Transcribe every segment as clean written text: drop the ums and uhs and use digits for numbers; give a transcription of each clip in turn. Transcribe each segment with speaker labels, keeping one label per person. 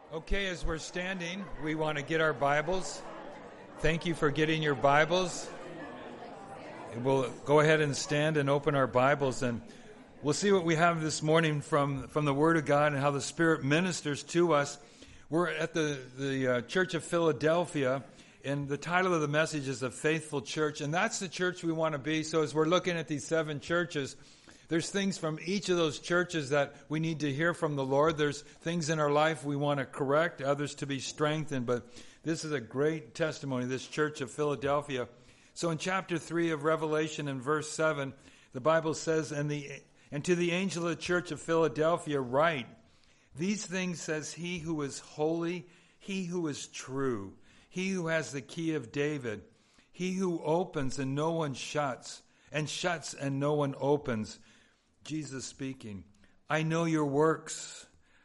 Speaker 1: Okay, as we're standing, we want to get our Bibles. Thank you for getting your Bibles. We'll go ahead and stand and open our Bibles, and we'll see what we have this morning from the Word of God and how the Spirit ministers to us. We're at the Church of Philadelphia, and the title of the message is The Faithful Church, and that's the church we want to be. So as we're looking at these 7 churches, there's things from each of those churches that we need to hear from the Lord. There's things in our life we want to correct, others to be strengthened. But this is a great testimony, this Church of Philadelphia. So in chapter 3 of Revelation in verse 7, the Bible says, And to the angel of the Church of Philadelphia write, These things says he who is holy, he who is true, he who has the key of David, he who opens and no one shuts, and shuts and no one opens. Jesus speaking, I know your works.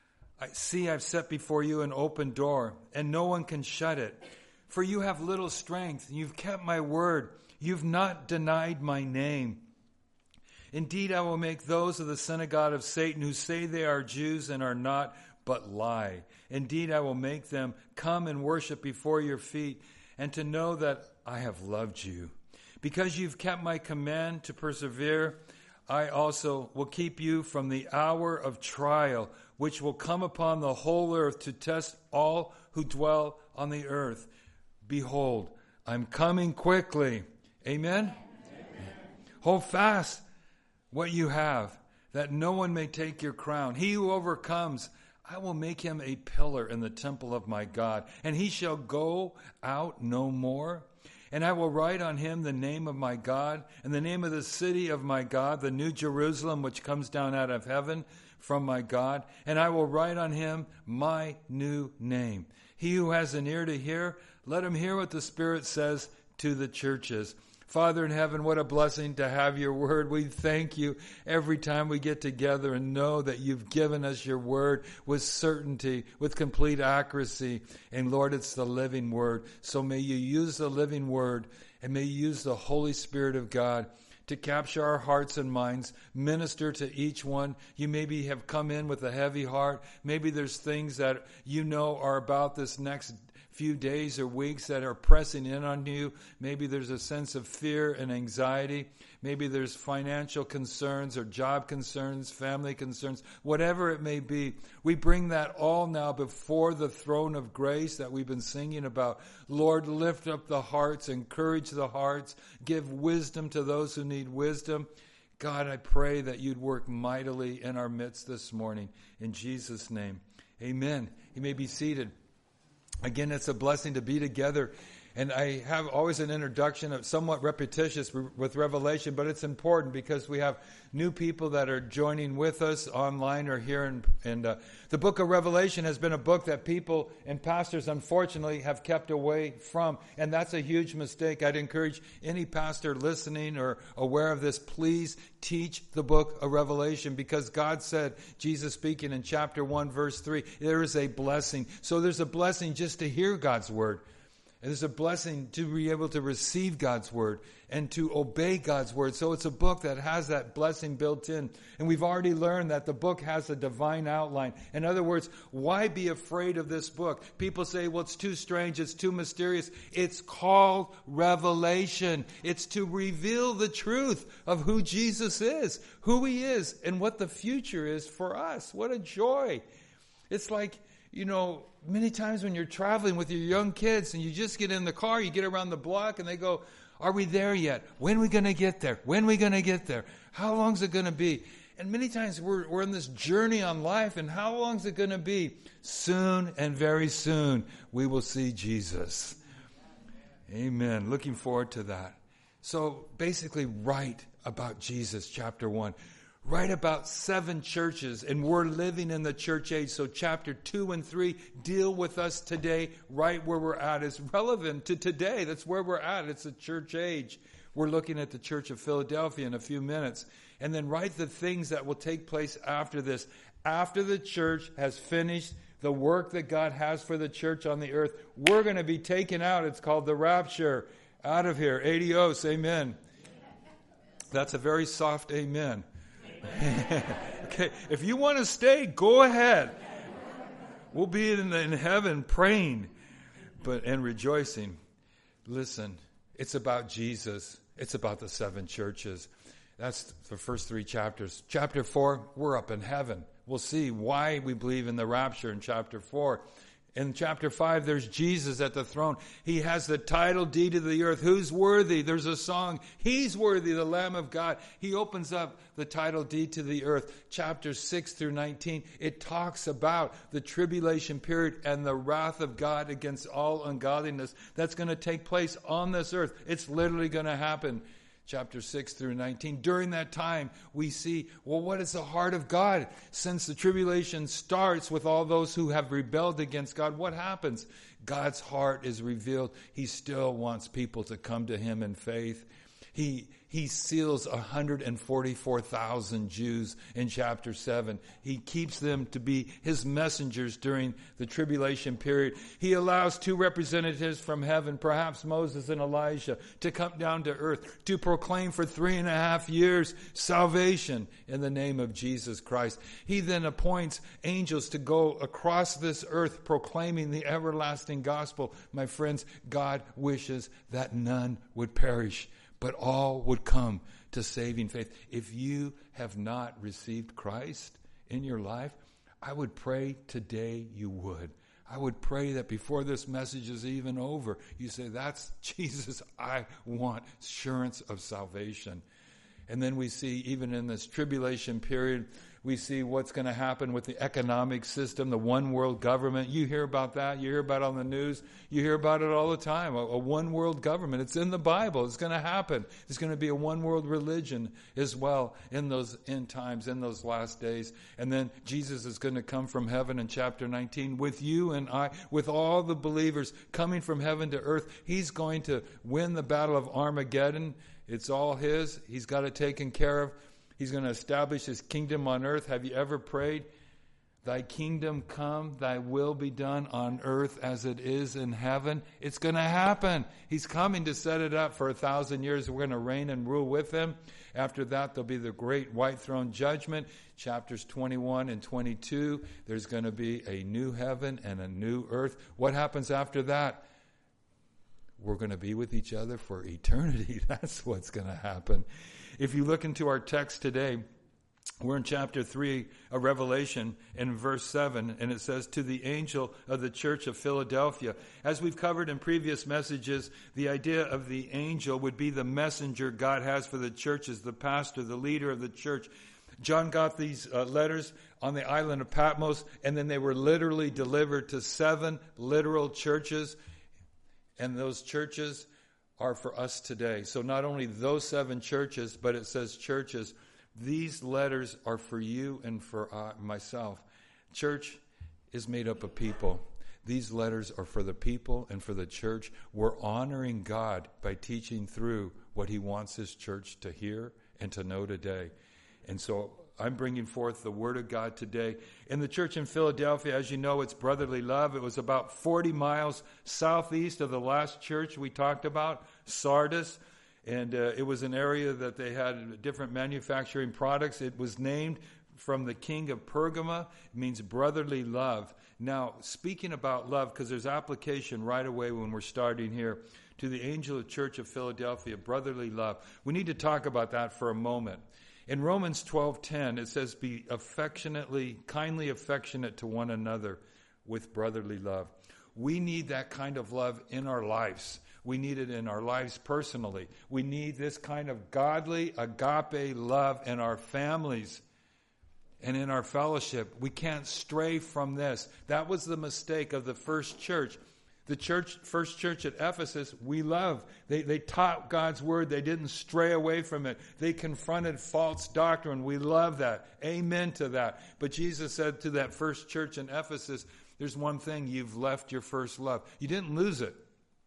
Speaker 1: I've set before you an open door, and no one can shut it. For you have little strength, and you've kept my word. You've not denied my name. Indeed, I will make those of the synagogue of Satan who say they are Jews and are not, but lie. Indeed, I will make them come and worship before your feet, and to know that I have loved you. Because you've kept my command to persevere, I also will keep you from the hour of trial, which will come upon the whole earth to test all who dwell on the earth. Behold, I'm coming quickly. Amen? Amen. Hold fast what you have, that no one may take your crown. He who overcomes, I will make him a pillar in the temple of my God, and he shall go out no more. And I will write on him the name of my God, and the name of the city of my God, the new Jerusalem, which comes down out of heaven from my God. And I will write on him my new name. He who has an ear to hear, let him hear what the Spirit says to the churches. Father in heaven, what a blessing to have your word. We thank you every time we get together and know that you've given us your word with certainty, with complete accuracy. And Lord, it's the living word. So may you use the living word, and may you use the Holy Spirit of God to capture our hearts and minds, minister to each one. You maybe have come in with a heavy heart. Maybe there's things that you know are about this next few days or weeks that are pressing in on you. Maybe there's a sense of fear and anxiety. Maybe there's financial concerns or job concerns, family concerns, whatever it may be. We bring that all now before the throne of grace that we've been singing about. Lord, lift up the hearts, encourage the hearts, give wisdom to those who need wisdom. God, I pray that you'd work mightily in our midst this morning. In Jesus' name, amen. You may be seated. Again, it's a blessing to be together. And I have always an introduction of somewhat repetitious with Revelation, but it's important because we have new people that are joining with us online or here. And the book of Revelation has been a book that people and pastors, unfortunately, have kept away from. And that's a huge mistake. I'd encourage any pastor listening or aware of this, please teach the book of Revelation, because God said, Jesus speaking in chapter 1, verse 3, there is a blessing. So there's a blessing just to hear God's word. And there's a blessing to be able to receive God's word and to obey God's word. So it's a book that has that blessing built in. And we've already learned that the book has a divine outline. In other words, why be afraid of this book? People say, well, it's too strange, it's too mysterious. It's called Revelation. It's to reveal the truth of who Jesus is, who he is, and what the future is for us. What a joy. It's like, you know, many times when you're traveling with your young kids and you just get in the car, you get around the block and they go, are we there yet? When are we going to get there? When are we going to get there? How long is it going to be? And many times we're in this journey on life, and how long is it going to be? Soon and very soon we will see Jesus. Amen. Looking forward to that. So basically write about Jesus, chapter 1. Write about 7 churches, and we're living in the church age. So chapter 2 and 3 deal with us today, right where we're at. It's relevant to today. That's where we're at. It's the church age. We're looking at the Church of Philadelphia in a few minutes. And then write the things that will take place after this. After the church has finished the work that God has for the church on the earth, we're going to be taken out. It's called the rapture. Out of here. Adios. Amen. That's a very soft amen. Okay, if you want to stay, go ahead. We'll be in heaven praying and rejoicing. Listen, it's about Jesus. It's about the 7 churches. That's the first 3 chapters. Chapter 4, we're up in heaven. We'll see why we believe in the rapture in chapter 4. In chapter 5, there's Jesus at the throne. He has the title deed of the earth. Who's worthy? There's a song. He's worthy, the Lamb of God. He opens up the title deed to the earth. Chapters 6 through 19, it talks about the tribulation period and the wrath of God against all ungodliness that's going to take place on this earth. It's literally going to happen. Chapter 6 through 19. During that time, we see, well, what is the heart of God? Since the tribulation starts with all those who have rebelled against God, what happens? God's heart is revealed. He still wants people to come to him in faith. He seals 144,000 Jews in chapter 7. He keeps them to be his messengers during the tribulation period. He allows 2 representatives from heaven, perhaps Moses and Elijah, to come down to earth to proclaim for 3.5 years salvation in the name of Jesus Christ. He then appoints angels to go across this earth proclaiming the everlasting gospel. My friends, God wishes that none would perish, but all would come to saving faith. If you have not received Christ in your life, I would pray today you would. I would pray that before this message is even over, you say, that's Jesus, I want assurance of salvation. And then we see, even in this tribulation period, we see what's going to happen with the economic system, the one world government. You hear about that. You hear about it on the news. You hear about it all the time. A one world government. It's in the Bible. It's going to happen. There's going to be a one world religion as well in those end times, in those last days. And then Jesus is going to come from heaven in chapter 19 with you and I, with all the believers coming from heaven to earth. He's going to win the battle of Armageddon. It's all his. He's got it taken care of. He's going to establish his kingdom on earth. Have you ever prayed, thy kingdom come, thy will be done on earth as it is in heaven? It's going to happen. He's coming to set it up for 1,000 years. We're going to reign and rule with him. After that, there'll be the great white throne judgment. Chapters 21 and 22, there's going to be a new heaven and a new earth. What happens after that? We're going to be with each other for eternity. That's what's going to happen. If you look into our text today, we're in chapter 3 of Revelation in verse 7, and it says, to the angel of the church of Philadelphia. As we've covered in previous messages, the idea of the angel would be the messenger God has for the churches, the pastor, the leader of the church. John got these letters on the island of Patmos, and then they were literally delivered to 7 literal churches, and those churches are for us today. So not only those 7 churches, but it says churches. These letters are for you and for myself. Church is made up of people. These letters are for the people and for the church. We're honoring God by teaching through what he wants his church to hear and to know today. And so I'm bringing forth the word of God today. In the church in Philadelphia, as you know, it's brotherly love. It was about 40 miles southeast of the last church we talked about, Sardis. And it was an area that they had different manufacturing products. It was named from the king of Pergama. It means brotherly love. Now, speaking about love, because there's application right away when we're starting here, to the angel of the church of Philadelphia, brotherly love. We need to talk about that for a moment. In Romans 12:10, it says, be kindly affectionate to one another with brotherly love. We need that kind of love in our lives. We need it in our lives personally. We need this kind of godly agape love in our families and in our fellowship. We can't stray from this. That was the mistake of the first church. The first church at Ephesus, we love. They taught God's word. They didn't stray away from it. They confronted false doctrine. We love that. Amen to that. But Jesus said to that first church in Ephesus, there's one thing, you've left your first love. You didn't lose it.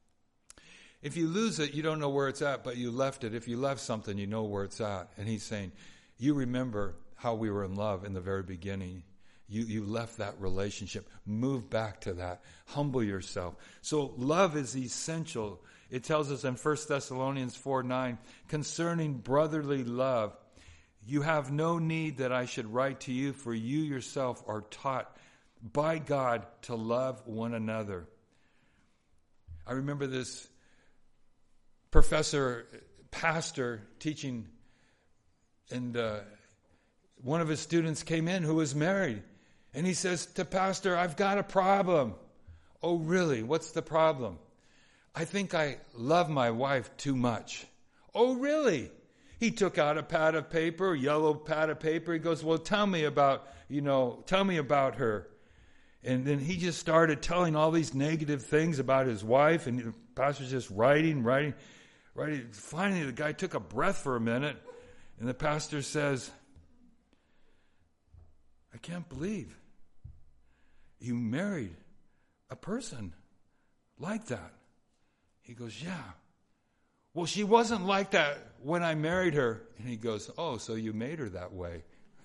Speaker 1: If you lose it, you don't know where it's at, but you left it. If you left something, you know where it's at. And he's saying, you remember how we were in love in the very beginning. You left that relationship. Move back to that. Humble yourself. So love is essential. It tells us in 1 Thessalonians 4:9, concerning brotherly love, you have no need that I should write to you, for you yourself are taught by God to love one another. I remember this pastor teaching, and one of his students came in who was married. And he says to Pastor, "I've got a problem." "Oh, really? What's the problem?" "I think I love my wife too much." "Oh, really?" He took out a pad of paper, a yellow pad of paper. He goes, "Well, tell me about her." And then he just started telling all these negative things about his wife, and the pastor's just writing. Finally, the guy took a breath for a minute, and the pastor says, "I can't believe you married a person like that." He goes, "Yeah. Well, she wasn't like that when I married her." And he goes, "Oh, so you made her that way."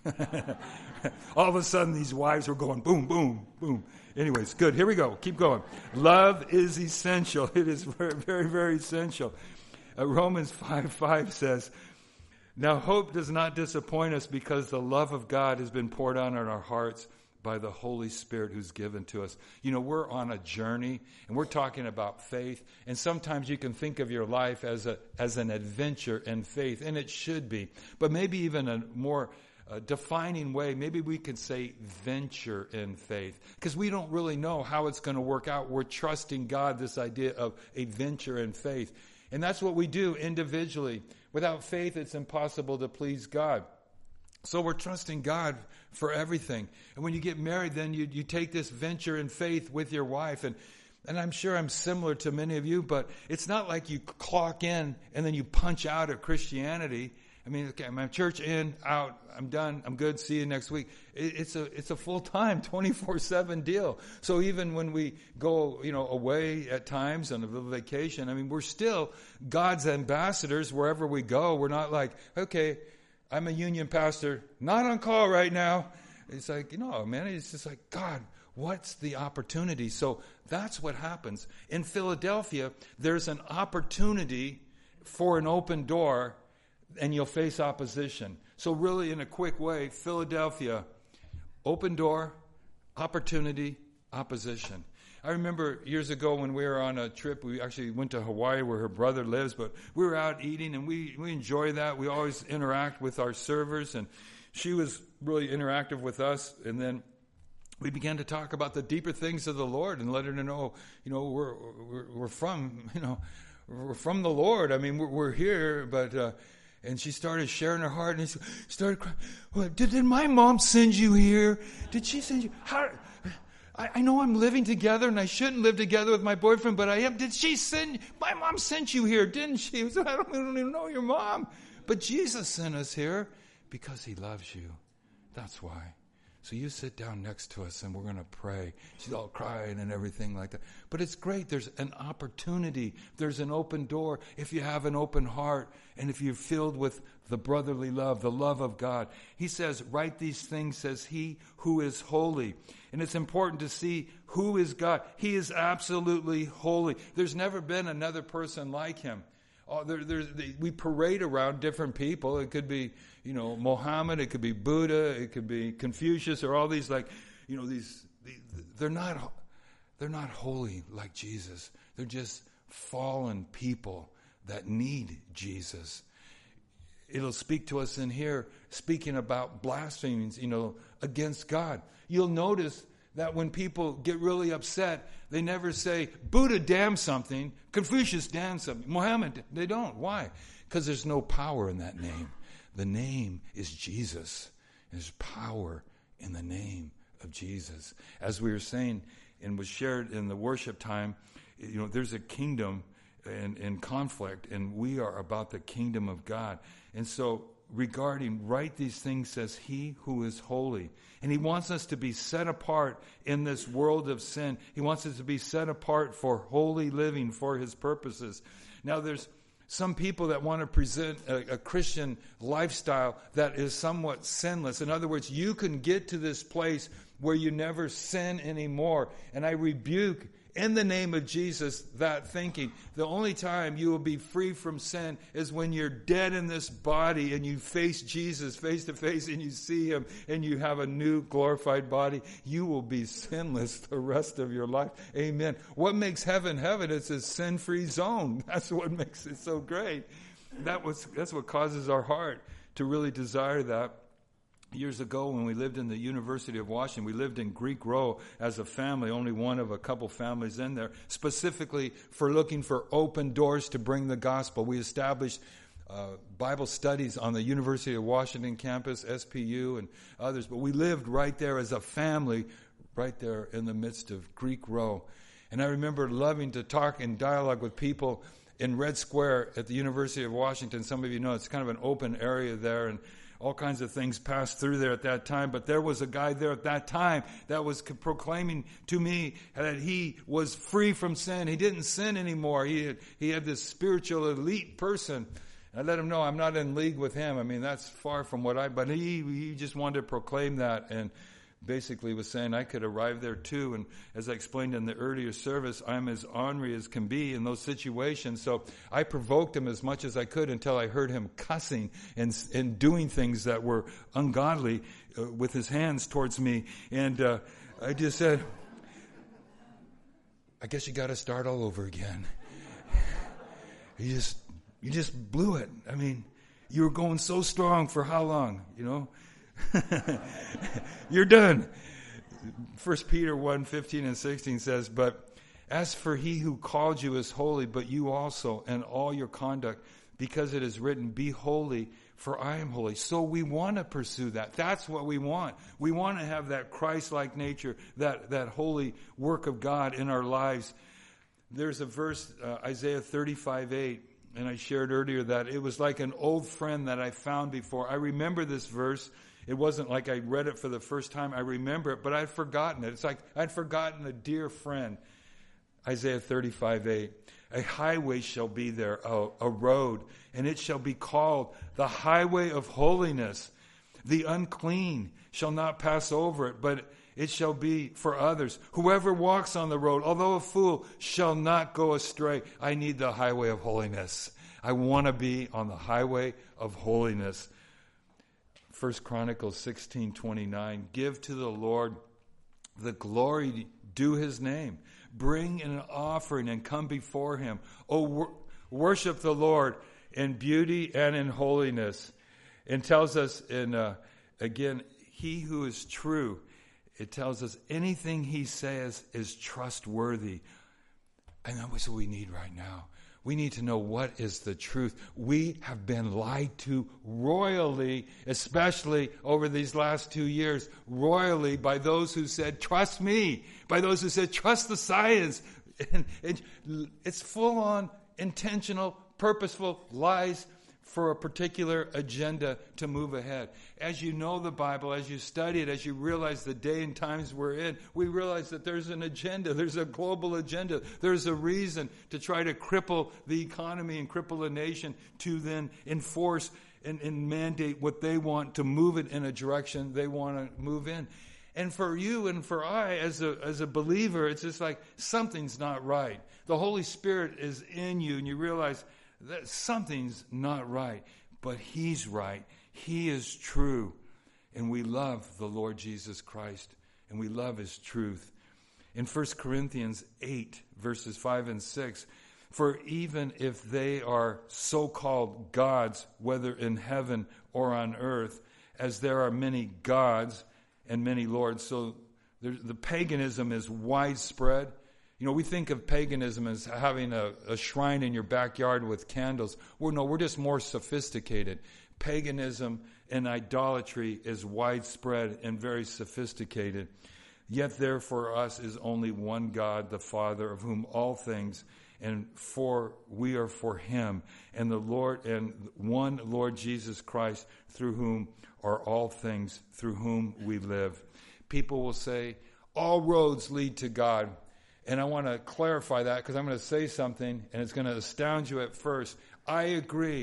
Speaker 1: All of a sudden, these wives were going boom, boom, boom. Anyways, good. Here we go. Keep going. Love is essential. It is very, very, very essential. Romans 5:5 says, "Now hope does not disappoint us because the love of God has been poured out on our hearts by the Holy Spirit who's given to us." We're on a journey, and we're talking about faith. And sometimes you can think of your life as an adventure in faith, and it should be. But maybe even a more defining way, maybe we could say venture in faith, because we don't really know how it's going to work out. We're trusting God, this idea of a venture in faith. And that's what we do individually. Without faith, it's impossible to please God. So we're trusting God for everything. And when you get married, then you take this venture in faith with your wife. And I'm sure I'm similar to many of you, but it's not like you clock in and then you punch out of Christianity. I mean, okay, I'm church in, out, I'm done, I'm good, see you next week. It's a full-time, 24/7 deal. So even when we go, away at times on a little vacation, I mean, we're still God's ambassadors wherever we go. We're not like, okay, I'm a union pastor, not on call right now. It's like, man, it's just like, God, what's the opportunity? So that's what happens. In Philadelphia, there's an opportunity for an open door, and you'll face opposition. So really, in a quick way, Philadelphia, open door, opportunity, opposition. I remember years ago when we were on a trip, we actually went to Hawaii where her brother lives, but we were out eating, and we enjoy that. We always interact with our servers, and she was really interactive with us. And then we began to talk about the deeper things of the Lord and let her know, we're from the Lord. I mean, we're here, but and she started sharing her heart, and she started crying. "Well, did my mom send you here? Did she send you? How? I know I'm living together, and I shouldn't live together with my boyfriend, but I am. Did she send? My mom sent you here, didn't she?" I don't even know your mom, but Jesus sent us here because He loves you. That's why. So you sit down next to us, and we're going to pray. She's all crying and everything like that. But it's great. There's an opportunity. There's an open door if you have an open heart and if you're filled with the brotherly love, the love of God. He says, "Write these things," says He who is holy. And it's important to see who is God. He is absolutely holy. There's never been another person like Him. We parade around different people. It could be, Mohammed. It could be Buddha. It could be Confucius, or all these they're not holy like Jesus. They're just fallen people that need Jesus. It'll speak to us in here, speaking about blasphemies, against God. You'll notice that when people get really upset, they never say, "Buddha damn something, Confucius damn something, Muhammad." They don't. Why? Because there's no power in that name. The name is Jesus. There's power in the name of Jesus. As we were saying and was shared in the worship time, there's a kingdom in conflict, and we are about the kingdom of God. And so regarding write these things, says He who is holy. And He wants us to be set apart in this world of sin. He wants us to be set apart for holy living, for His purposes. Now there's some people that want to present a Christian lifestyle that is somewhat sinless. In other words, you can get to this place where you never sin anymore. And I rebuke in the name of Jesus that thinking. The only time you will be free from sin is when you're dead in this body and you face Jesus face to face and you see him and you have a new glorified body. You will be sinless the rest of your life. Amen. What makes heaven heaven? It's a sin-free zone. That's what makes it so great. That's what causes our heart to really desire that. Years ago, when we lived in the University of Washington, we lived in Greek Row as a family, only one of a couple families in there, specifically for looking for open doors to bring the gospel. We established Bible studies on the University of Washington campus, SPU, and others. But we lived right there as a family, right there in the midst of Greek Row. And I remember loving to talk and dialogue with people in Red Square at the University of Washington. Some of you know it's kind of an open area there, and all kinds of things passed through there at that time. But there was a guy there at that time that was proclaiming to me that he was free from sin. He didn't sin anymore. He had this spiritual elite person. I let him know I'm not in league with him. I mean, that's far from but he just wanted to proclaim that, and basically was saying I could arrive there too. And as I explained in the earlier service, I'm as ornery as can be in those situations. So I provoked him as much as I could until I heard him cussing and doing things that were ungodly with his hands towards me. And I just said, I guess you got to start all over again. You just blew it. I mean, you were going so strong for how long, you know? You're done. 1 Peter 1:15 and 16 says, but as for he who called you is holy, but you also in all your conduct, because it is written, be holy, for I am holy. So we want to pursue that. That's what we want. We want to have that Christ-like nature, that holy work of God in our lives. There's a verse, Isaiah 35:8, and I shared earlier that it was like an old friend that I found before. I remember this verse. It wasn't like I read it for the first time. I remember it, but I'd forgotten it. It's like I'd forgotten a dear friend. Isaiah 35:8. A highway shall be there, a road, and it shall be called the highway of holiness. The unclean shall not pass over it, but it shall be for others. Whoever walks on the road, although a fool, shall not go astray. I need the highway of holiness. I want to be on the highway of holiness. 1 Chronicles 16:29. Give to the Lord the glory due his name. Bring an offering and come before him. Worship the Lord in beauty and in holiness. It tells us again, he who is true, it tells us anything he says is trustworthy. And that's what we need right now. We need to know what is the truth. We have been lied to royally, especially over these last 2 years, royally by those who said, trust me, by those who said, trust the science. And it's full-on, intentional, purposeful lies for a particular agenda to move ahead. As you know the Bible, as you study it, as you realize the day and times we're in, we realize that there's an agenda. There's a global agenda. There's a reason to try to cripple the economy and cripple a nation to then enforce and mandate what they want, to move it in a direction they want to move in. And for you and for I, as a believer, it's just like something's not right. The Holy Spirit is in you, and you realize that something's not right, but he's right. He is true. And we love the Lord Jesus Christ, and we love his truth. In 1 Corinthians 8, verses 5 and 6, for even if they are so-called gods, whether in heaven or on earth, as there are many gods and many lords. So the paganism is widespread. You know, we think of paganism as having a shrine in your backyard with candles. We're just more sophisticated. Paganism and idolatry is widespread and very sophisticated. Yet there for us is only one God, the Father, of whom all things, and we are for him, and the Lord, and one Lord Jesus Christ, through whom are all things, through whom we live. People will say, all roads lead to God. And I want to clarify that because I'm going to say something and it's going to astound you at first. I agree.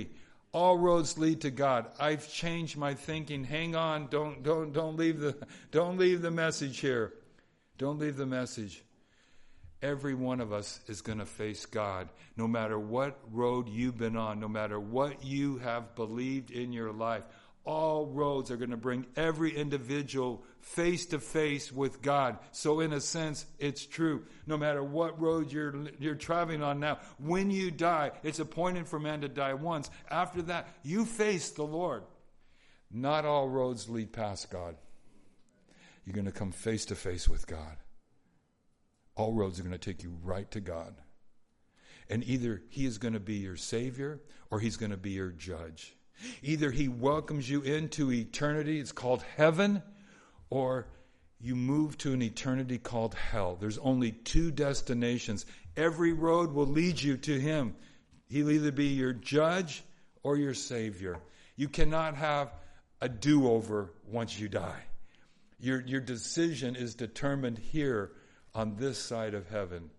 Speaker 1: All roads lead to God. I've changed my thinking. Hang on. Don't leave the message here. Don't leave the message. Every one of us is going to face God. No matter what road you've been on, no matter what you have believed in your life, all roads are going to bring every individual face to face with God. So in a sense, it's true. No matter what road you're traveling on now, when you die, it's appointed for man to die once. After that, you face the Lord. Not all roads lead past God. You're going to come face to face with God. All roads are going to take you right to God. And either he is going to be your Savior or he's going to be your judge. Either he welcomes you into eternity, it's called heaven, or you move to an eternity called hell. There's only two destinations. Every road will lead you to him. He'll either be your judge or your Savior. You cannot have a do-over once you die. Your decision is determined here on this side of heaven.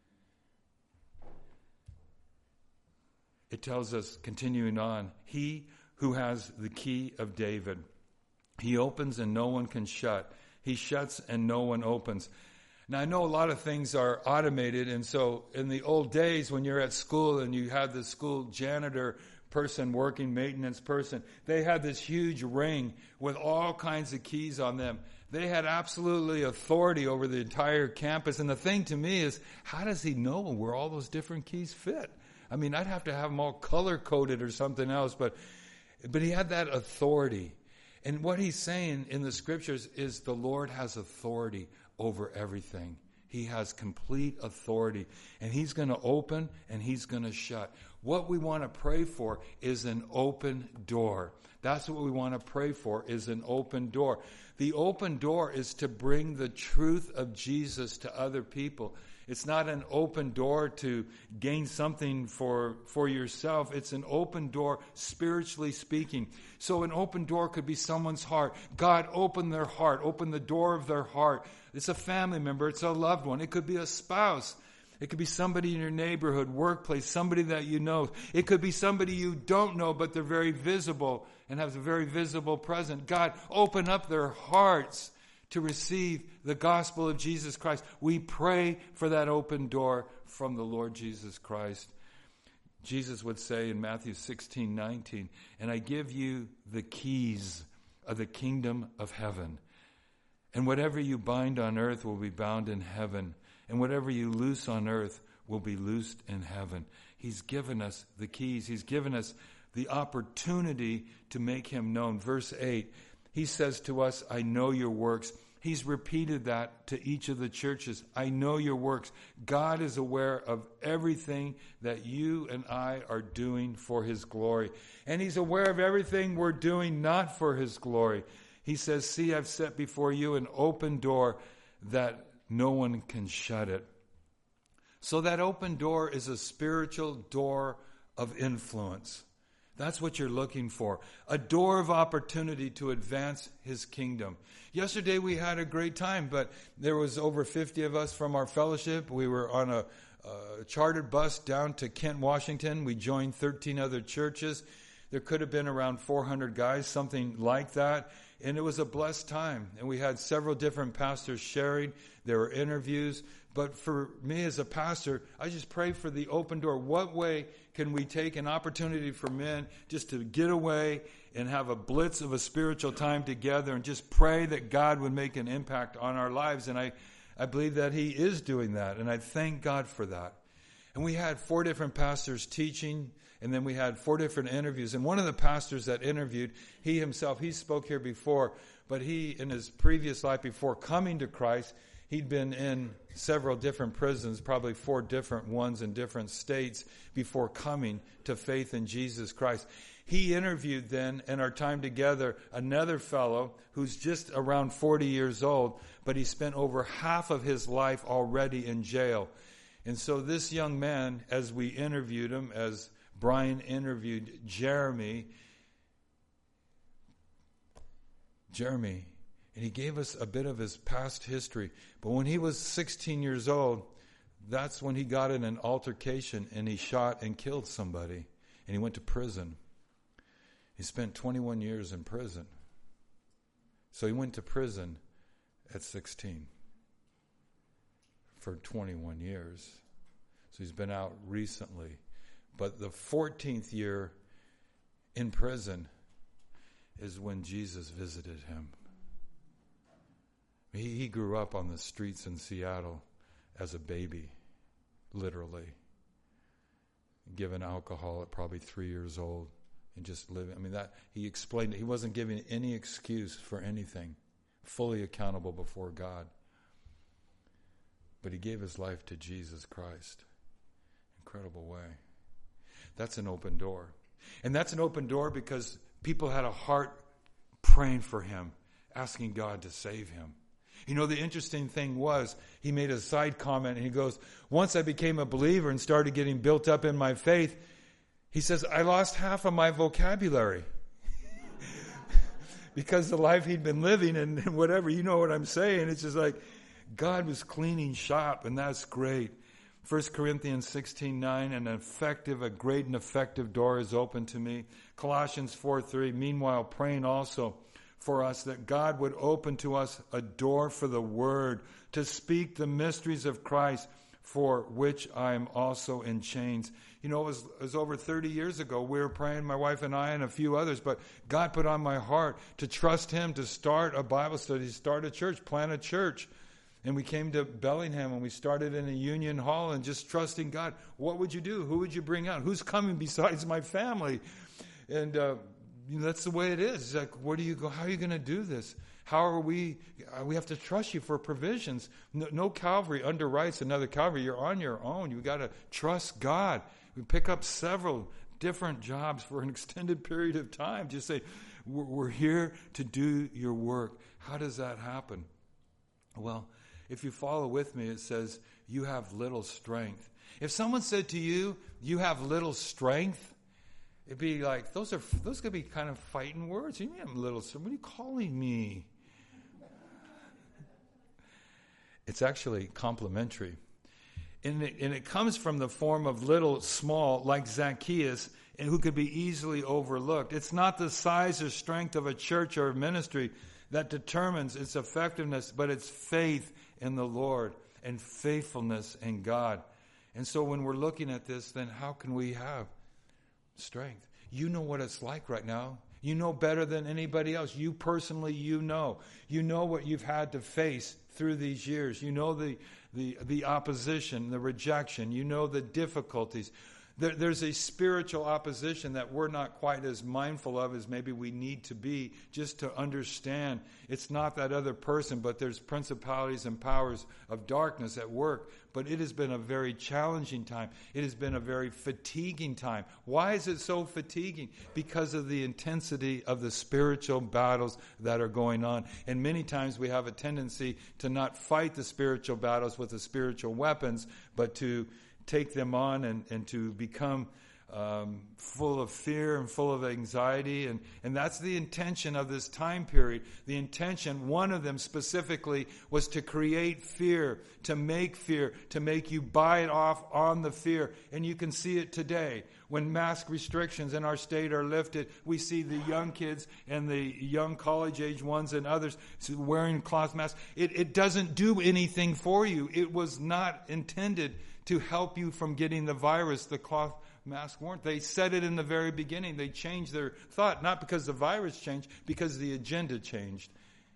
Speaker 1: It tells us, continuing on, he who has the key of David. He opens and no one can shut. He shuts and no one opens. Now, I know a lot of things are automated, and so in the old days when you're at school and you had the school janitor person working, maintenance person, they had this huge ring with all kinds of keys on them. They had absolutely authority over the entire campus. And the thing to me is, how does he know where all those different keys fit? I mean, I'd have to have them all color-coded or something else, but he had that authority. And what he's saying in the scriptures is the Lord has authority over everything. He has complete authority. And he's going to open and he's going to shut. What we want to pray for is an open door. That's what we want to pray for, is an open door. The open door is to bring the truth of Jesus to other people. It's not an open door to gain something for yourself. It's an open door, spiritually speaking. So an open door could be someone's heart. God, open their heart. Open the door of their heart. It's a family member. It's a loved one. It could be a spouse. It could be somebody in your neighborhood, workplace, somebody that you know. It could be somebody you don't know, but they're very visible and have a very visible presence. God, open up their hearts to receive the gospel of Jesus Christ. We pray for that open door from the Lord Jesus Christ. Jesus would say in Matthew 16:19, and I give you the keys of the kingdom of heaven. And whatever you bind on earth will be bound in heaven. And whatever you loose on earth will be loosed in heaven. He's given us the keys. He's given us the opportunity to make him known. Verse 8, he says to us, I know your works. He's repeated that to each of the churches. I know your works. God is aware of everything that you and I are doing for his glory. And he's aware of everything we're doing not for his glory. He says, see, I've set before you an open door that no one can shut it. So that open door is a spiritual door of influence. That's what you're looking for. A door of opportunity to advance his kingdom. Yesterday we had a great time, but there was over 50 of us from our fellowship. We were on a chartered bus down to Kent, Washington. We joined 13 other churches. There could have been around 400 guys, something like that. And it was a blessed time. And we had several different pastors sharing. There were interviews. But for me as a pastor, I just pray for the open door. What way can we take an opportunity for men just to get away and have a blitz of a spiritual time together and just pray that God would make an impact on our lives? And I believe that he is doing that. And I thank God for that. And we had 4 different pastors teaching. And then we had 4 different interviews. And one of the pastors that interviewed, he himself, he spoke here before, but he, in his previous life before coming to Christ, he'd been in several different prisons, probably 4 different ones in different states before coming to faith in Jesus Christ. He interviewed then, in our time together, another fellow who's just around 40 years old, but he spent over half of his life already in jail. And so this young man, as we interviewed him, as Brian interviewed Jeremy, and he gave us a bit of his past history. But when he was 16 years old, that's when he got in an altercation and he shot and killed somebody. And he went to prison. He spent 21 years in prison. So he went to prison at 16 for 21 years. So he's been out recently. But the 14th year in prison is when Jesus visited him. He grew up on the streets in Seattle as a baby, literally. Given alcohol at probably 3 years old and just living. I mean, that he explained it. He wasn't giving any excuse for anything, fully accountable before God. But he gave his life to Jesus Christ. Incredible way. That's an open door. And that's an open door because people had a heart praying for him, asking God to save him. You know, the interesting thing was, he made a side comment and he goes, once I became a believer and started getting built up in my faith, he says, I lost half of my vocabulary. Because the life he'd been living and whatever, you know what I'm saying. It's just like, God was cleaning shop, and that's great. 1 Corinthians 16:9, a great and effective door is open to me. Colossians 4:3, meanwhile praying also for us that God would open to us a door for the word, to speak the mysteries of Christ, for which I am also in chains. You know, it was over 30 years ago. We were praying, my wife and I and a few others, but God put on my heart to trust him to start a Bible study, start a church, plant a church. And we came to Bellingham and we started in a union hall and just trusting God. What would you do? Who would you bring out? Who's coming besides my family? And that's the way it is. It's like, where do you go? How are you going to do this? How are we? We have to trust you for provisions. No Calvary underwrites another Calvary. You're on your own. You've got to trust God. We pick up several different jobs for an extended period of time. Just say, we're here to do your work. How does that happen? Well, if you follow with me, it says, you have little strength. If someone said to you, you have little strength, it'd be like, those could be kind of fighting words. You have little strength. What are you calling me? It's actually complimentary. And it comes from the form of little, small, like Zacchaeus, and who could be easily overlooked. It's not the size or strength of a church or a ministry that determines its effectiveness, but it's faith in the Lord and faithfulness in God. And so when we're looking at this, then how can we have strength? You know what it's like right now. You know better than anybody else. You personally, you know. You know what you've had to face through these years. You know the opposition, the rejection. You know the difficulties. There's a spiritual opposition that we're not quite as mindful of as maybe we need to be, just to understand it's not that other person, but there's principalities and powers of darkness at work. But it has been a very challenging time. It has been a very fatiguing time. Why is it so fatiguing? Because of the intensity of the spiritual battles that are going on. And many times we have a tendency to not fight the spiritual battles with the spiritual weapons, but to take them on and to become full of fear and full of anxiety. And that's the intention of this time period. The intention, one of them specifically, was to create fear, to make you bite off on the fear. And you can see it today. When mask restrictions in our state are lifted, we see the young kids and the young college-age ones and others wearing cloth masks. It doesn't do anything for you. It was not intended to help you from getting the virus. The cloth masks weren't. They said it in the very beginning. They changed their thought, not because the virus changed, because the agenda changed.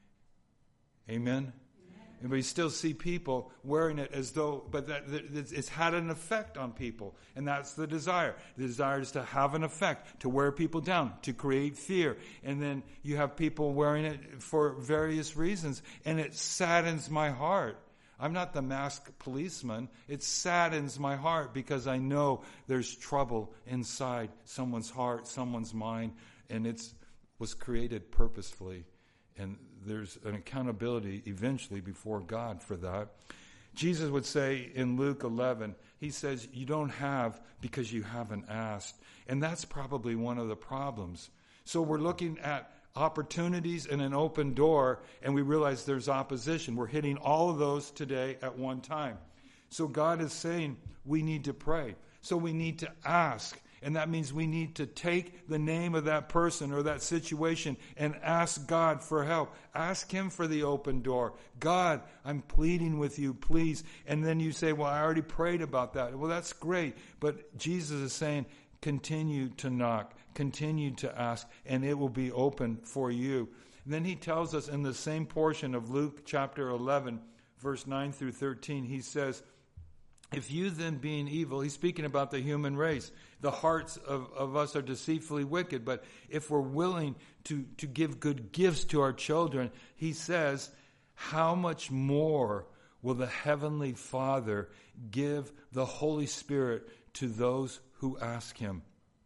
Speaker 1: Amen? And we still see people wearing it as though, but it's had an effect on people. And that's the desire. The desire is to have an effect, to wear people down, to create fear. And then you have people wearing it for various reasons. And it saddens my heart. I'm not the masked policeman. It saddens my heart because I know there's trouble inside someone's heart, someone's mind, and it was created purposefully. And there's an accountability eventually before God for that. Jesus would say in Luke 11, he says, you don't have because you haven't asked. And that's probably one of the problems. So we're looking at opportunities and an open door, and we realize there's opposition. We're hitting all of those today at one time. So God is saying we need to pray. So we need to ask. And that means we need to take the name of that person or that situation and ask God for help. Ask him for the open door. God, I'm pleading with you, please. And then you say, well, I already prayed about that. Well, that's great. But Jesus is saying, continue to knock, continue to ask, and it will be open for you. And then he tells us in the same portion of Luke chapter 11, verse 9 through 13, he says, if you then being evil, he's speaking about the human race, the hearts of us are deceitfully wicked, but if we're willing to give good gifts to our children, he says, how much more will the Heavenly Father give the Holy Spirit to those who ask him?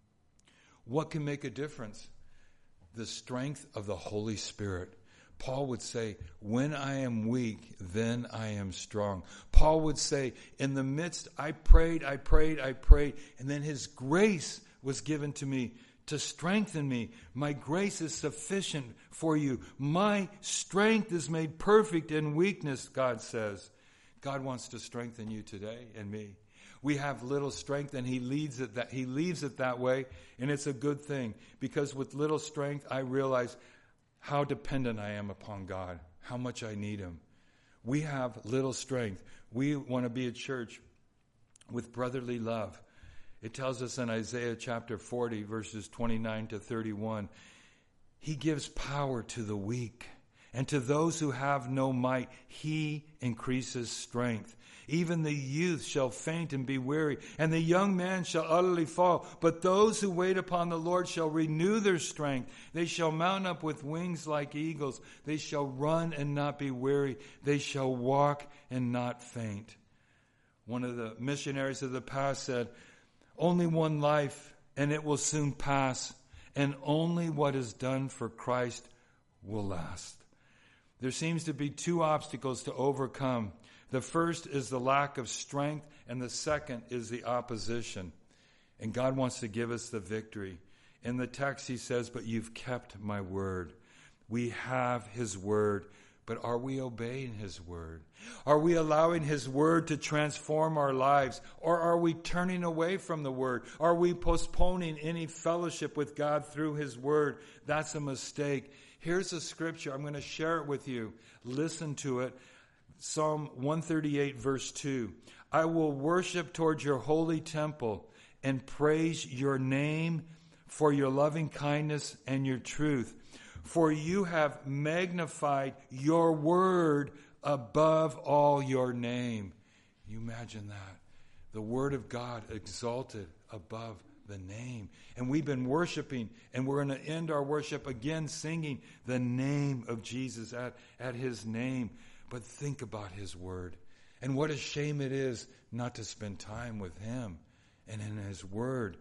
Speaker 1: What can make a difference? The strength of the Holy Spirit. Paul would say, when I am weak, then I am strong. Paul would say, in the midst, I prayed, and then his grace was given to me to strengthen me. My grace is sufficient for you. My strength is made perfect in weakness, God says. God wants to strengthen you today and me. We have little strength, and he leaves it that way, and it's a good thing, because with little strength, I realize how dependent I am upon God, how much I need him. We have little strength. We want to be a church with brotherly love. It tells us in Isaiah chapter 40, verses 29 to 31, he gives power to the weak, and to those who have no might, he increases strength. Even the youth shall faint and be weary, and the young man shall utterly fall. But those who wait upon the Lord shall renew their strength. They shall mount up with wings like eagles. They shall run and not be weary. They shall walk and not faint. One of the missionaries of the past said, only one life, and it will soon pass, and only what is done for Christ will last. There seems to be two obstacles to overcome. The first is the lack of strength, and the second is the opposition. And God wants to give us the victory. In the text he says, but you've kept my word. We have his word, but are we obeying his word? Are we allowing his word to transform our lives? Or are we turning away from the word? Are we postponing any fellowship with God through his word? That's a mistake. Here's a scripture. I'm going to share it with you. Listen to it. Psalm 138, verse 2. I will worship towards your holy temple and praise your name for your loving kindness and your truth. For you have magnified your word above all your name. You imagine that. The word of God exalted above the name. And we've been worshiping, and we're going to end our worship again singing the name of Jesus at his name. But think about his word. And what a shame it is not to spend time with him and in his word.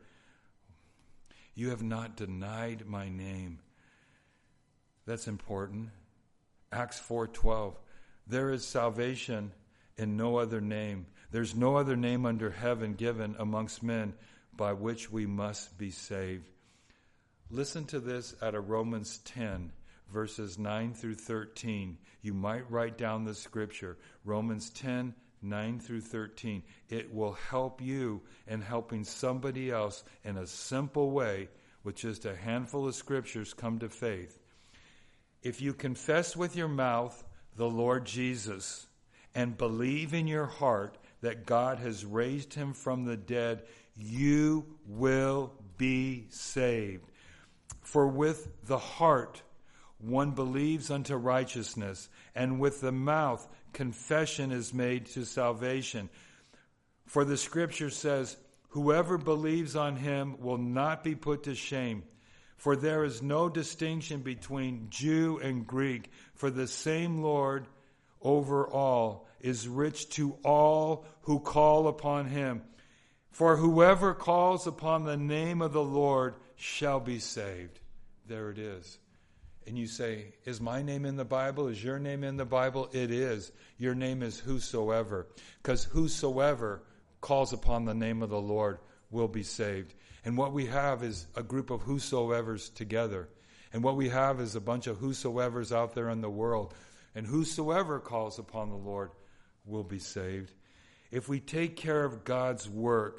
Speaker 1: You have not denied my name. That's important. Acts 4:12. There is salvation in no other name. There's no other name under heaven given amongst men by which we must be saved. Listen to this out of Romans 10. Verses 9 through 13. You might write down the scripture. Romans 10, 9 through 13. It will help you in helping somebody else in a simple way with just a handful of scriptures come to faith. If you confess with your mouth the Lord Jesus and believe in your heart that God has raised him from the dead, you will be saved. For with the heart one believes unto righteousness, and with the mouth confession is made to salvation. For the scripture says, whoever believes on him will not be put to shame. For there is no distinction between Jew and Greek, for the same Lord over all is rich to all who call upon him. For whoever calls upon the name of the Lord shall be saved. There it is. And you say, is my name in the Bible? Is your name in the Bible? It is. Your name is whosoever. Because whosoever calls upon the name of the Lord will be saved. And what we have is a group of whosoevers together. And what we have is a bunch of whosoevers out there in the world. And whosoever calls upon the Lord will be saved. If we take care of God's work,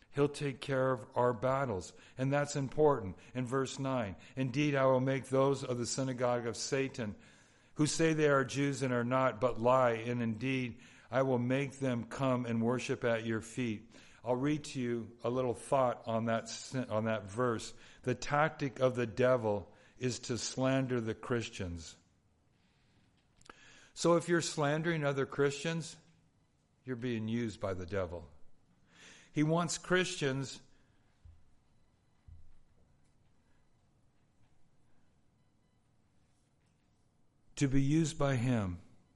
Speaker 1: He'll take care of our battles. And that's important. In verse 9, indeed, I will make those of the synagogue of Satan who say they are Jews and are not, but lie. And indeed, I will make them come and worship at your feet. I'll read to you a little thought on that verse. The tactic of the devil is to slander the Christians. So if you're slandering other Christians, you're being used by the devil. He wants Christians to be used by him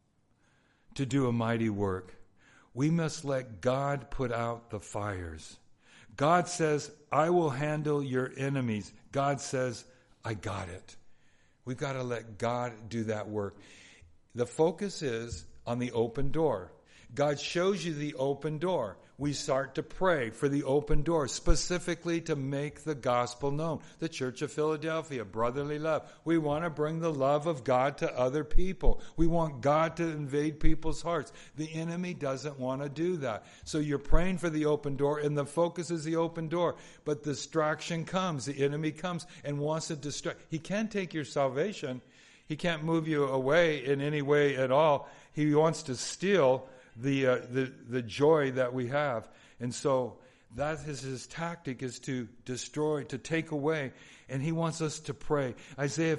Speaker 1: to do a mighty work. We must let God put out the fires. God says, I will handle your enemies. God says, I got it. We've got to let God do that work. The focus is on the open door. God shows you the open door. We start to pray for the open door, specifically to make the gospel known. The Church of Philadelphia, brotherly love. We want to bring the love of God to other people. We want God to invade people's hearts. The enemy doesn't want to do that. So you're praying for the open door, and the focus is the open door. But distraction comes. The enemy comes and wants to distract. He can't take your salvation. He can't move you away in any way at all. He wants to steal the joy that we have. And so that is his tactic, is to destroy, to take away. And he wants us to pray. Isaiah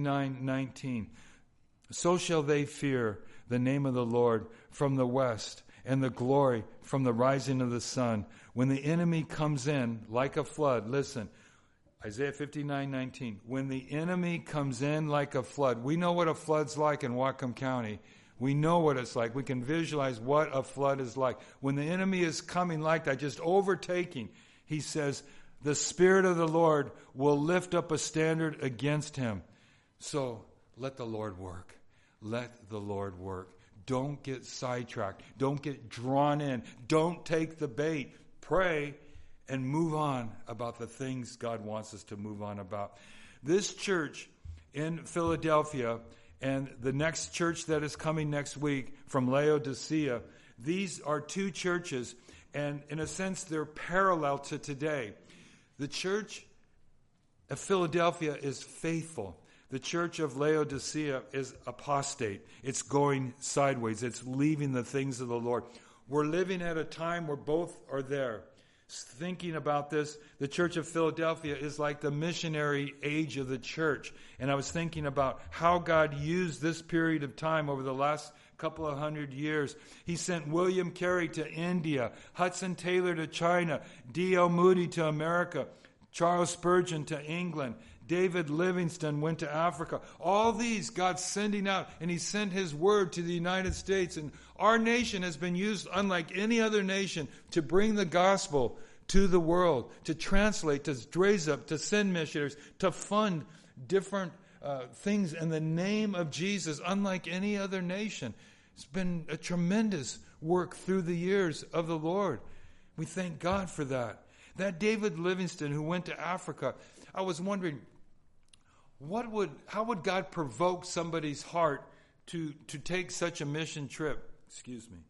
Speaker 1: 59:19. So shall they fear the name of the Lord from the west, and the glory from the rising of the sun. When the enemy comes in like a flood, listen, Isaiah 59:19. When the enemy comes in like a flood, we know what a flood's like in Whatcom County. We know what it's like. We can visualize what a flood is like. When the enemy is coming like that, just overtaking, he says, the Spirit of the Lord will lift up a standard against him. So let the Lord work. Let the Lord work. Don't get sidetracked. Don't get drawn in. Don't take the bait. Pray and move on about the things God wants us to move on about. This church in Philadelphia and the next church that is coming next week from Laodicea, these are two churches, and in a sense they're parallel to today. The church of Philadelphia is faithful. The church of Laodicea is apostate. It's going sideways. It's leaving the things of the Lord. We're living at a time where both are there. Thinking about this, the Church of Philadelphia is like the missionary age of the church. And I was thinking about how God used this period of time over the last couple of 100 years. He sent William Carey to India, Hudson Taylor to China, D.L. Moody to America, Charles Spurgeon to England, David Livingstone went to Africa. All these God's sending out, and he sent his word to the United States. And our nation has been used unlike any other nation to bring the gospel to the world, to translate, to raise up, to send missionaries, to fund different things in the name of Jesus, unlike any other nation. It's been a tremendous work through the years of the Lord. We thank God for that. That David Livingstone who went to Africa, I was wondering, how would God provoke somebody's heart to take such a mission trip? Excuse me.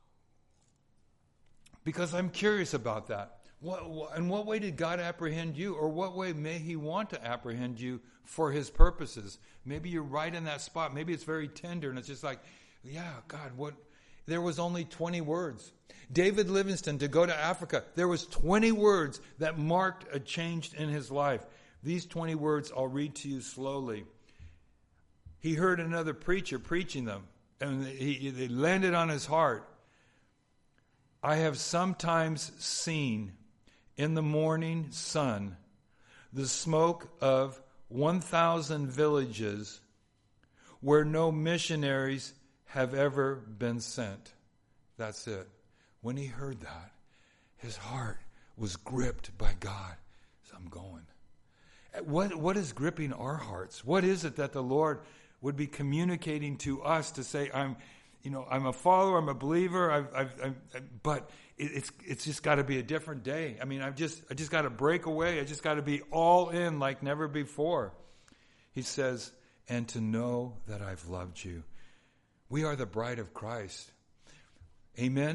Speaker 1: Because I'm curious about that. In what way did God apprehend you? Or what way may he want to apprehend you for his purposes? Maybe you're right in that spot. Maybe it's very tender and it's just like, yeah, God, what? There was only 20 words. David Livingstone, to go to Africa, there was 20 words that marked a change in his life. These 20 words I'll read to you slowly. He heard another preacher preaching them, and they landed on his heart. I have sometimes seen in the morning sun the smoke of 1,000 villages where no missionaries have ever been sent. That's it. When he heard that, his heart was gripped by God. So I'm going. What is gripping our hearts? What is it that the Lord would be communicating to us to say, I'm a follower, I'm a believer, but it's just got to be a different day. I mean, I just got to break away. I just got to be all in like never before. He says, and to know that I've loved you. We are the bride of Christ. Amen.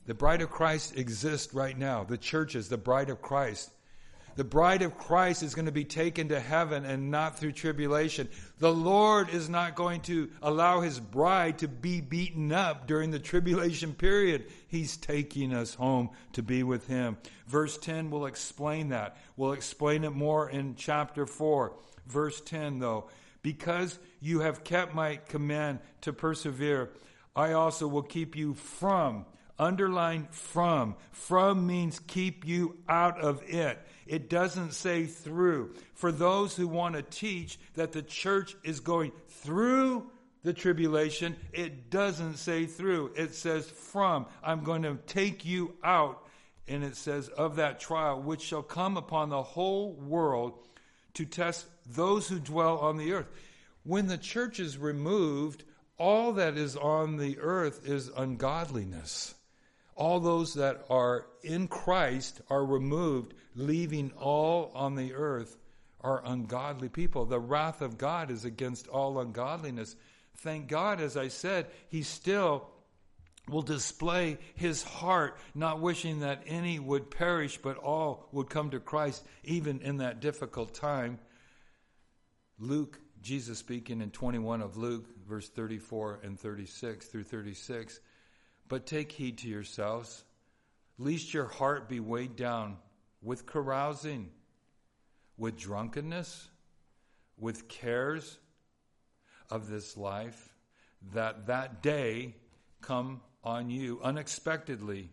Speaker 1: The bride of Christ exists right now. The church is the bride of Christ. The bride of Christ is going to be taken to heaven and not through tribulation. The Lord is not going to allow his bride to be beaten up during the tribulation period. He's taking us home to be with him. Verse 10 will explain that. We'll explain it more in chapter 4. Verse 10 though, because you have kept my command to persevere, I also will keep you from. Underline from. From means keep you out of it. It doesn't say through. For those who want to teach that the church is going through the tribulation, it doesn't say through. It says from. I'm going to take you out. And it says of that trial, which shall come upon the whole world to test those who dwell on the earth. When the church is removed, all that is on the earth is ungodliness. All those that are in Christ are removed, leaving all on the earth are ungodly people. The wrath of God is against all ungodliness. Thank God, as I said, he still will display his heart, not wishing that any would perish, but all would come to Christ, even in that difficult time. Luke, Jesus speaking in 21 of Luke, verse 34 and 36 through 36, but take heed to yourselves, lest your heart be weighed down with carousing, with drunkenness, with cares of this life, that day come on you unexpectedly.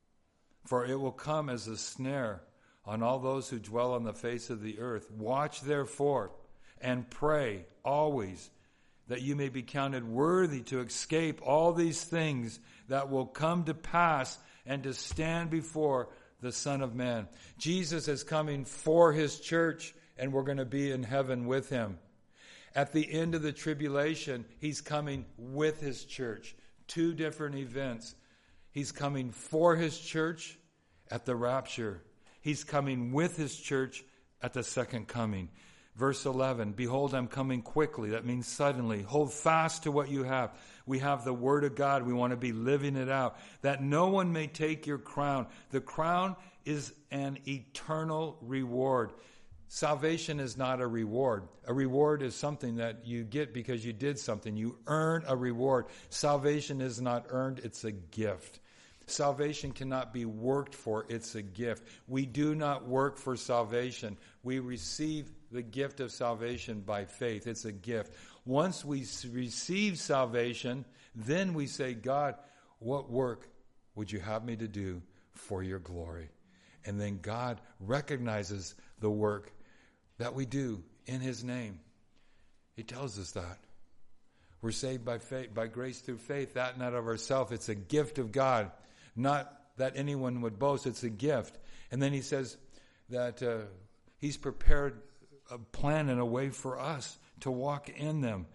Speaker 1: For it will come as a snare on all those who dwell on the face of the earth. Watch therefore and pray always, that you may be counted worthy to escape all these things that will come to pass and to stand before the Son of Man. Jesus is coming for his church, and we're going to be in heaven with him. At the end of the tribulation, he's coming with his church. Two different events. He's coming for his church at the rapture. He's coming with his church at the second coming. Verse 11, behold, I'm coming quickly. That means suddenly. Hold fast to what you have. We have the Word of God. We want to be living it out. That no one may take your crown. The crown is an eternal reward. Salvation is not a reward. A reward is something that you get because you did something. You earn a reward. Salvation is not earned. It's a gift. Salvation cannot be worked for. It's a gift. We do not work for salvation. We receive the gift of salvation by faith. It's a gift. Once we receive salvation, then we say, God, what work would you have me to do for your glory? And then God recognizes the work that we do in his name. He tells us that. We're saved by faith, by grace through faith, that not of ourselves. It's a gift of God. Not that anyone would boast. It's a gift. And then he says that he's prepared a plan and a way for us to walk in them.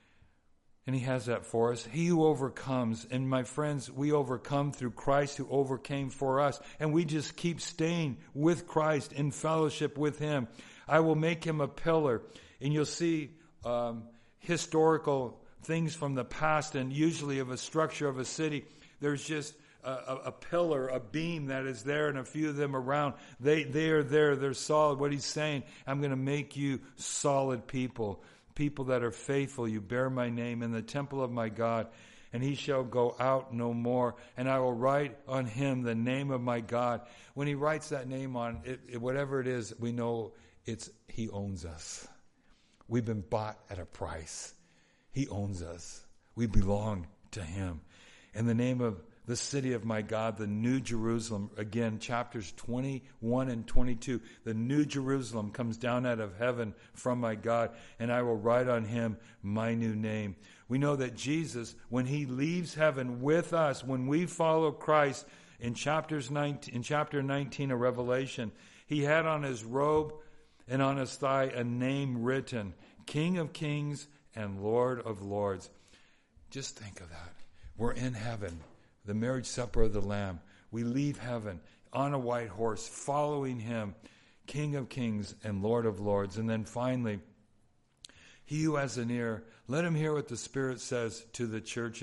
Speaker 1: And he has that for us. He who overcomes, and my friends, we overcome through Christ who overcame for us. And we just keep staying with Christ in fellowship with him. I will make him a pillar. And you'll see historical things from the past, and usually of a structure of a city. There's just a pillar, a beam that is there, and a few of them around. They are there. They're solid. What he's saying, I'm going to make you solid people. People that are faithful. You bear my name in the temple of my God, and he shall go out no more. And I will write on him the name of my God. When he writes that name on it, whatever it is, we know he owns us. We've been bought at a price. He owns us. We belong to him. In the name of the city of my God, the New Jerusalem, again, chapters 21 and 22, the New Jerusalem comes down out of heaven from my God, and I will write on him my new name. We know that Jesus, when he leaves heaven with us, when we follow Christ, in chapter 19 of Revelation, he had on his robe and on his thigh a name written, King of Kings and Lord of Lords. Just think of that. We're in heaven. The marriage supper of the Lamb. We leave heaven on a white horse, following him, King of Kings and Lord of Lords. And then finally, he who has an ear, let him hear what the Spirit says to the churches.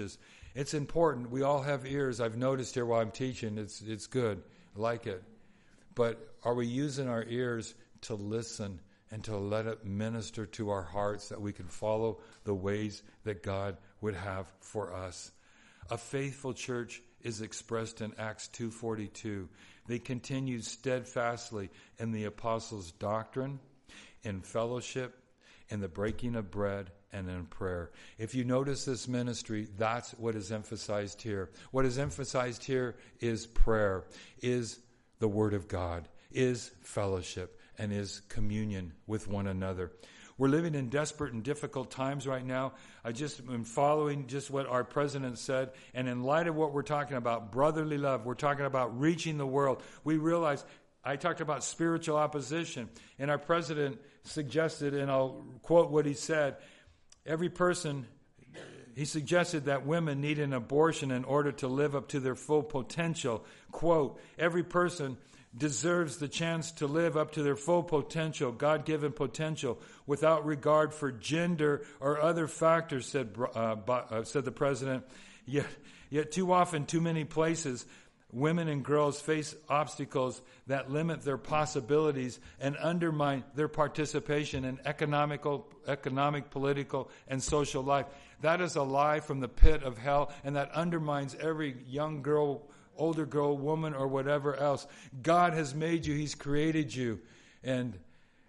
Speaker 1: It's important. We all have ears. I've noticed here while I'm teaching. It's good. I like it. But are we using our ears to listen and to let it minister to our hearts that we can follow the ways that God would have for us? A faithful church is expressed in Acts 2:42. They continued steadfastly in the apostles' doctrine, in fellowship, in the breaking of bread, and in prayer. If you notice this ministry, that's what is emphasized here. What is emphasized here is prayer, is the Word of God, is fellowship, and is communion with one another. We're living in desperate and difficult times right now. I just am following just what our president said. And in light of what we're talking about, brotherly love, we're talking about reaching the world. We realize, I talked about spiritual opposition. And our president suggested, and I'll quote what he said, he suggested that women need an abortion in order to live up to their full potential. Quote, every person deserves the chance to live up to their full potential, God-given potential, without regard for gender or other factors, said the president. Yet too often, too many places, women and girls face obstacles that limit their possibilities and undermine their participation in economic, political, and social life. That is a lie from the pit of hell, and that undermines every young girl, older girl, woman, or whatever else. God has made you. He's created you. And,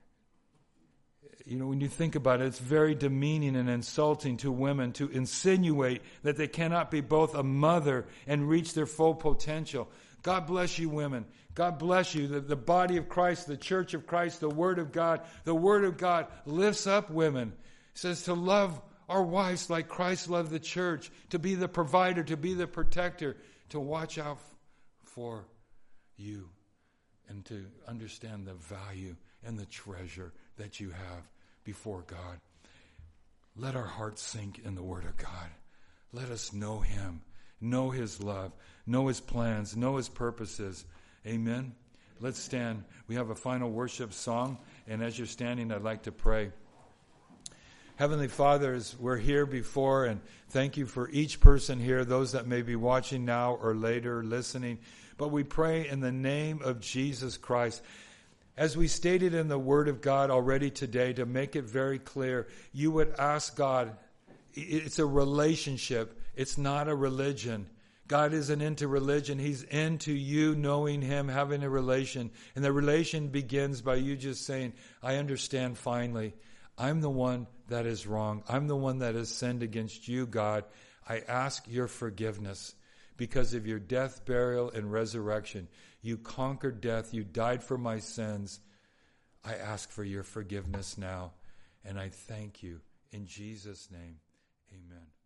Speaker 1: when you think about it, it's very demeaning and insulting to women to insinuate that they cannot be both a mother and reach their full potential. God bless you, women. God bless you. The body of Christ, the church of Christ, the Word of God. The Word of God lifts up women. It says to love our wives like Christ loved the church, to be the provider, to be the protector, to watch out for you, and to understand the value and the treasure that you have before God. Let our hearts sink in the Word of God. Let us know Him, know His love, know His plans, know His purposes. Amen. Let's stand. We have a final worship song, and as you're standing, I'd like to pray. Heavenly Father, as we're here before, and thank you for each person here, those that may be watching now or later listening. But we pray in the name of Jesus Christ. As we stated in the Word of God already today, to make it very clear, you would ask God, it's a relationship, it's not a religion. God isn't into religion. He's into you knowing Him, having a relation. And the relation begins by you just saying, I understand finally. I'm the one that is wrong. I'm the one that has sinned against you, God. I ask your forgiveness because of your death, burial, and resurrection. You conquered death. You died for my sins. I ask for your forgiveness now, and I thank you. In Jesus' name, amen.